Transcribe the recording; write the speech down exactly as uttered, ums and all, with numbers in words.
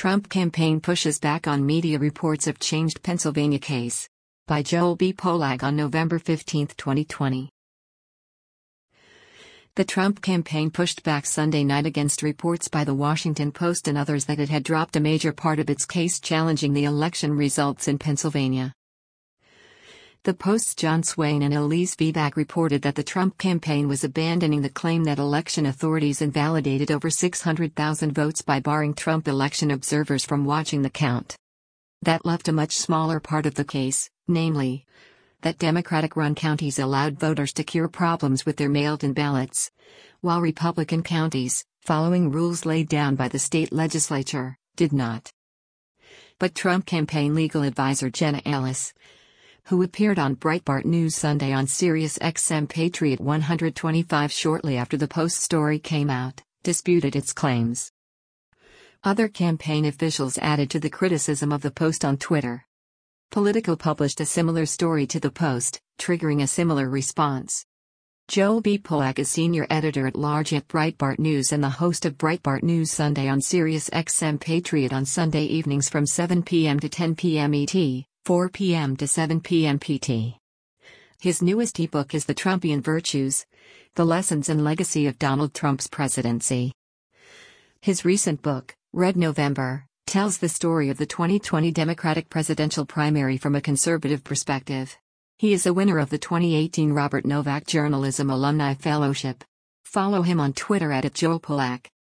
Trump campaign pushes back on media reports of changed Pennsylvania case. By Joel B. Polak on November fifteenth, twenty twenty. The Trump campaign pushed back Sunday night against reports by The Washington Post and others that it had dropped a major part of its case challenging the election results in Pennsylvania. The Post's John Swain and Elise Vivak reported that the Trump campaign was abandoning the claim that election authorities invalidated over six hundred thousand votes by barring Trump election observers from watching the count. That left a much smaller part of the case, namely, that Democratic-run counties allowed voters to cure problems with their mailed-in ballots, while Republican counties, following rules laid down by the state legislature, did not. But Trump campaign legal advisor Jenna Ellis, who appeared on Breitbart News Sunday on Sirius X M Patriot one twenty-five shortly after the Post story came out, disputed its claims. Other campaign officials added to the criticism of the Post on Twitter. Politico published a similar story to the Post, triggering a similar response. Joel B. Polak is senior editor-at-large at Breitbart News and the host of Breitbart News Sunday on Sirius X M Patriot on Sunday evenings from seven p m to ten p m E T, four p m to seven p m P T. His newest ebook is The Trumpian Virtues: The Lessons and Legacy of Donald Trump's Presidency. His recent book, Red November, tells the story of the twenty twenty Democratic presidential primary from a conservative perspective. He is a winner of the twenty eighteen Robert Novak Journalism Alumni Fellowship. Follow him on Twitter at Joel Polak.